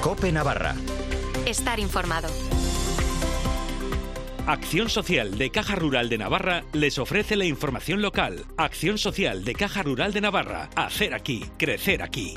COPE Navarra. Estar informado. Acción Social de Caja Rural de Navarra les ofrece la información local. Acción Social de Caja Rural de Navarra. Hacer aquí, crecer aquí.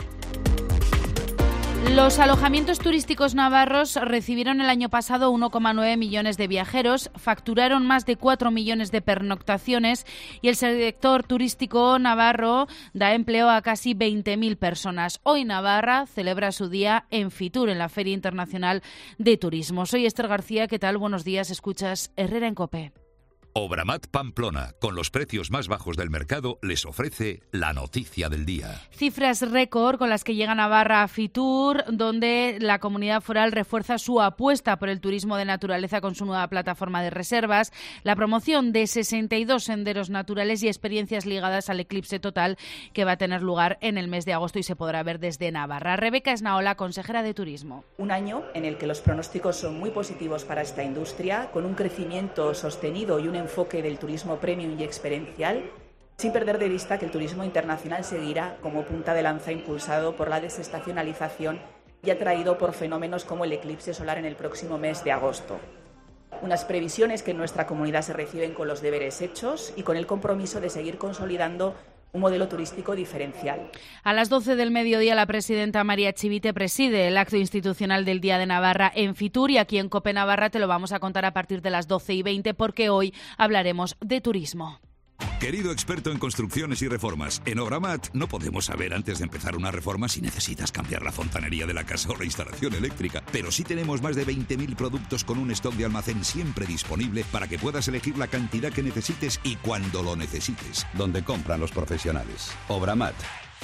Los alojamientos turísticos navarros recibieron el año pasado 1,9 millones de viajeros, facturaron más de 4 millones de pernoctaciones y el sector turístico navarro da empleo a casi 20.000 personas. Hoy Navarra celebra su día en Fitur, en la Feria Internacional de Turismo. Soy Esther García, ¿qué tal? Buenos días, escuchas Herrera en COPE. Obramat Pamplona, con los precios más bajos del mercado, les ofrece la noticia del día. Cifras récord con las que llega Navarra a Fitur, donde la comunidad foral refuerza su apuesta por el turismo de naturaleza con su nueva plataforma de reservas, la promoción de 62 senderos naturales y experiencias ligadas al eclipse total que va a tener lugar en el mes de agosto y se podrá ver desde Navarra. Rebeca Esnaola, consejera de Turismo. Un año en el que los pronósticos son muy positivos para esta industria, con un crecimiento sostenido y un enfoque del turismo premium y experiencial, sin perder de vista que el turismo internacional seguirá como punta de lanza impulsado por la desestacionalización y atraído por fenómenos como el eclipse solar en el próximo mes de agosto. Unas previsiones que en nuestra comunidad se reciben con los deberes hechos y con el compromiso de seguir consolidando un modelo turístico diferencial. A las 12 del mediodía la presidenta María Chivite preside el acto institucional del Día de Navarra en Fitur y aquí en COPE Navarra te lo vamos a contar a partir de las 12:20 porque hoy hablaremos de turismo. Querido experto en construcciones y reformas, en Obramat no podemos saber antes de empezar una reforma si necesitas cambiar la fontanería de la casa o la instalación eléctrica, pero sí tenemos más de 20.000 productos con un stock de almacén siempre disponible para que puedas elegir la cantidad que necesites y cuando lo necesites. Donde compran los profesionales. Obramat.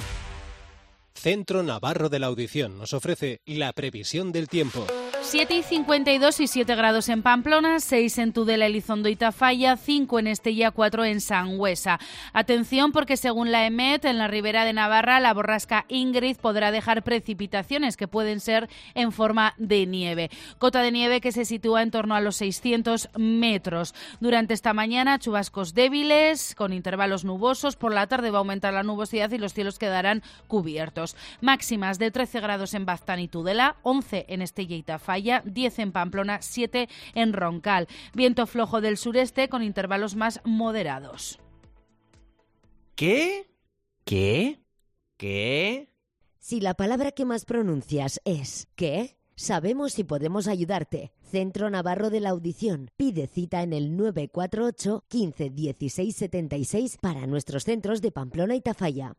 Centro Navarro de la Audición nos ofrece la previsión del tiempo. 7:52 y 7 grados en Pamplona, 6 en Tudela, Elizondo y Tafalla, 5 en Estella, 4 en Sangüesa. Atención porque según la EMET, en la Ribera de Navarra, la borrasca Ingrid podrá dejar precipitaciones que pueden ser en forma de nieve. Cota de nieve que se sitúa en torno a los 600 metros. Durante esta mañana, chubascos débiles, con intervalos nubosos. Por la tarde va a aumentar la nubosidad y los cielos quedarán cubiertos. Máximas de 13 grados en Baztán y Tudela, 11 en Estella y Tafalla, 10 en Pamplona, 7 en Roncal. Viento flojo del sureste con intervalos más moderados. ¿Qué? Si la palabra que más pronuncias es ¿qué? Sabemos si podemos ayudarte. Centro Navarro de la Audición. Pide cita en el 948 15 16 76 para nuestros centros de Pamplona y Tafalla.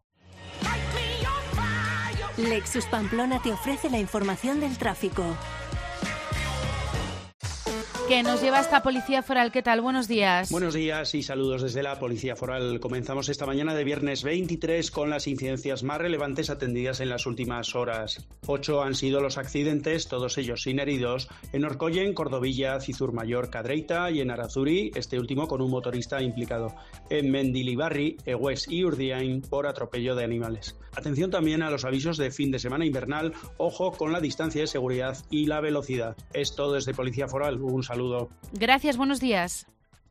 Lexus Pamplona te ofrece la información del tráfico. Que nos lleva hasta Policía Foral. ¿Qué tal? Buenos días. Buenos días y saludos desde la Policía Foral. Comenzamos esta mañana de viernes 23 con las incidencias más relevantes atendidas en las últimas horas. 8 han sido los accidentes, todos ellos sin heridos, en Orcoyen, Cordovilla, Cizurmayor, Cadreita y en Arazuri, este último con un motorista implicado. En Mendilibarri, Egués y Urdiain por atropello de animales. Atención también a los avisos de fin de semana invernal. Ojo con la distancia de seguridad y la velocidad. Es todo desde Policía Foral. Un saludo. Gracias, buenos días.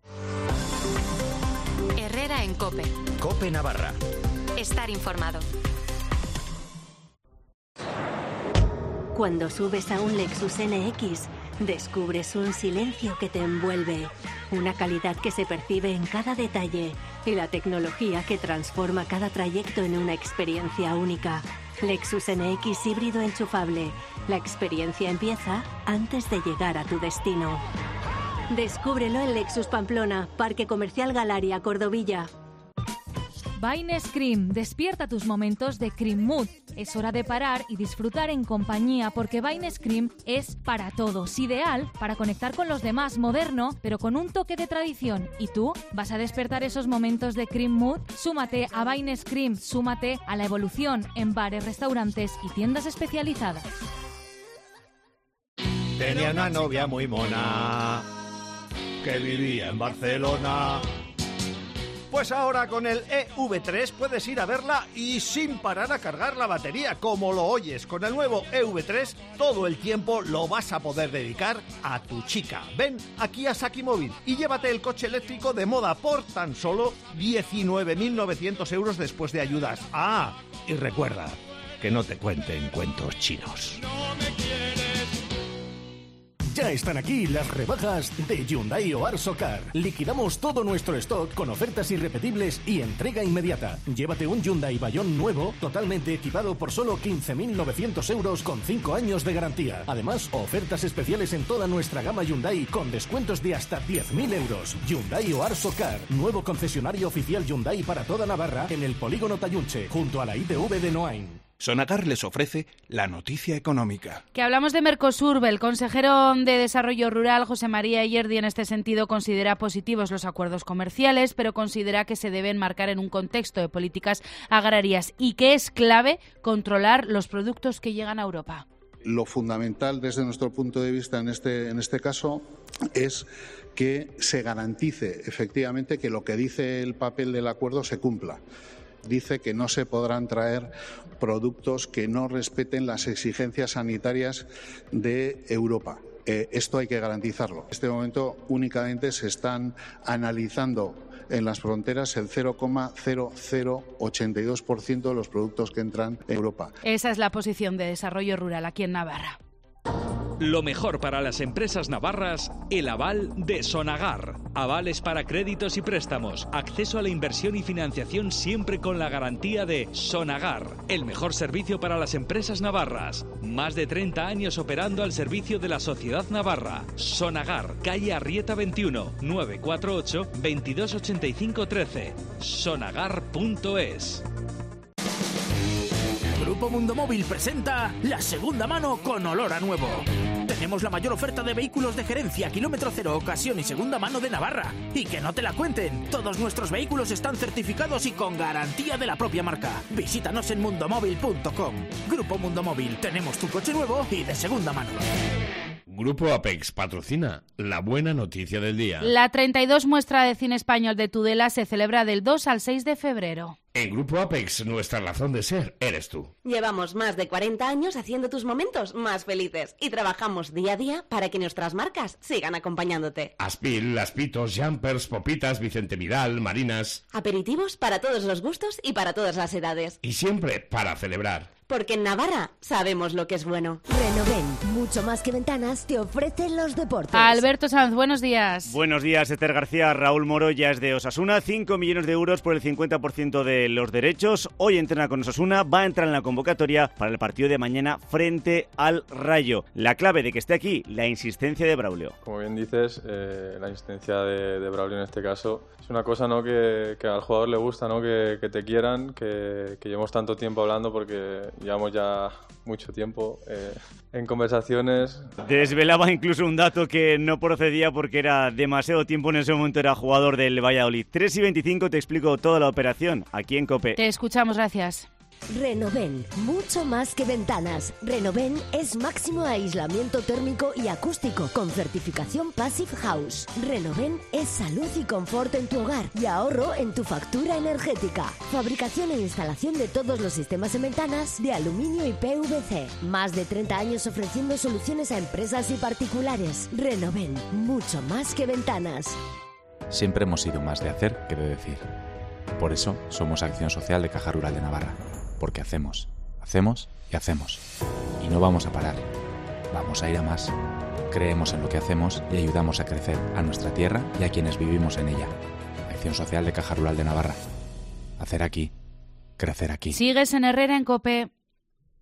Herrera en COPE. COPE Navarra. Estar informado. Cuando subes a un Lexus NX, descubres un silencio que te envuelve, una calidad que se percibe en cada detalle y la tecnología que transforma cada trayecto en una experiencia única. Lexus NX híbrido enchufable. La experiencia empieza antes de llegar a tu destino. Descúbrelo en Lexus Pamplona, Parque Comercial Galaria, Cordovilla. Vines Cream, despierta tus momentos de Cream Mood. Es hora de parar y disfrutar en compañía porque Vines Cream es para todos, ideal para conectar con los demás, moderno, pero con un toque de tradición. ¿Y tú? ¿Vas a despertar esos momentos de Cream Mood? Súmate a Vines Cream, súmate a la evolución en bares, restaurantes y tiendas especializadas. Tenía una novia muy mona que vivía en Barcelona. Pues ahora con el EV3 puedes ir a verla y sin parar a cargar la batería, como lo oyes. Con el nuevo EV3 todo el tiempo lo vas a poder dedicar a tu chica. Ven aquí a Saki Móvil y llévate el coche eléctrico de moda por tan solo 19.900 euros después de ayudas. Ah, y recuerda que no te cuenten cuentos chinos. No me Ya están aquí las rebajas de Hyundai o Arso Car. Liquidamos todo nuestro stock con ofertas irrepetibles y entrega inmediata. Llévate un Hyundai Bayón nuevo, totalmente equipado por solo 15.900 euros con 5 años de garantía. Además, ofertas especiales en toda nuestra gama Hyundai con descuentos de hasta 10.000 euros. Hyundai o Arso Car, nuevo concesionario oficial Hyundai para toda Navarra en el polígono Tayunche, junto a la ITV de Noain. Sonagar les ofrece la noticia económica. Que hablamos de Mercosur. El consejero de Desarrollo Rural, José María Ierdi, en este sentido considera positivos los acuerdos comerciales, pero considera que se deben marcar en un contexto de políticas agrarias y que es clave controlar los productos que llegan a Europa. Lo fundamental desde nuestro punto de vista en este caso es que se garantice efectivamente que lo que dice el papel del acuerdo se cumpla. Dice que no se podrán traer productos que no respeten las exigencias sanitarias de Europa. Esto hay que garantizarlo. En este momento únicamente se están analizando en las fronteras el 0,0082% de los productos que entran en Europa. Esa es la posición de Desarrollo Rural aquí en Navarra. Lo mejor para las empresas navarras, el aval de Sonagar. Avales para créditos y préstamos, acceso a la inversión y financiación siempre con la garantía de Sonagar. El mejor servicio para las empresas navarras. Más de 30 años operando al servicio de la sociedad navarra. Sonagar, calle Arrieta 21, 948 2285 13. Sonagar.es. Grupo Mundo Móvil presenta la segunda mano con olor a nuevo. Tenemos la mayor oferta de vehículos de gerencia, kilómetro cero, ocasión y segunda mano de Navarra. Y que no te la cuenten, todos nuestros vehículos están certificados y con garantía de la propia marca. Visítanos en mundomóvil.com. Grupo Mundo Móvil, tenemos tu coche nuevo y de segunda mano. Grupo Apex patrocina la buena noticia del día. La 32 muestra de cine español de Tudela se celebra del 2 al 6 de febrero. En Grupo Apex, nuestra razón de ser eres tú. Llevamos más de 40 años haciendo tus momentos más felices y trabajamos día a día para que nuestras marcas sigan acompañándote. Aspil, Aspitos, Jumpers, Popitas, Vicente Vidal, Marinas. Aperitivos para todos los gustos y para todas las edades. Y siempre para celebrar. Porque en Navarra sabemos lo que es bueno. Renoven, mucho más que ventanas, te ofrecen los deportes. Alberto Sanz, buenos días. Buenos días, Esther García. Raúl Moro ya es de Osasuna. 5 millones de euros por el 50% de los derechos. Hoy entrena con Osasuna, va a entrar en la convocatoria para el partido de mañana frente al Rayo. La clave de que esté aquí, la insistencia de Braulio. Como bien dices, la insistencia de Braulio en este caso es una cosa, ¿no?, que al jugador le gusta, ¿no?, que te quieran, que llevamos tanto tiempo hablando porque llevamos ya mucho tiempo en conversaciones. Desvelaba incluso un dato que no procedía porque era demasiado tiempo, en ese momento era jugador del Valladolid. 3:25 te explico toda la operación aquí en COPE. Te escuchamos, gracias. Renoven, mucho más que ventanas. Renoven es máximo aislamiento térmico y acústico con certificación Passive House. Renoven es salud y confort en tu hogar y ahorro en tu factura energética. Fabricación e instalación de todos los sistemas en ventanas de aluminio y PVC. Más de 30 años ofreciendo soluciones a empresas y particulares. Renoven, mucho más que ventanas. Siempre hemos sido más de hacer que de decir. Por eso somos Acción Social de Caja Rural de Navarra. Porque hacemos y hacemos. Y no vamos a parar. Vamos a ir a más. Creemos en lo que hacemos y ayudamos a crecer a nuestra tierra y a quienes vivimos en ella. Acción Social de Caja Rural de Navarra. Hacer aquí, crecer aquí. Sigues en Herrera en COPE.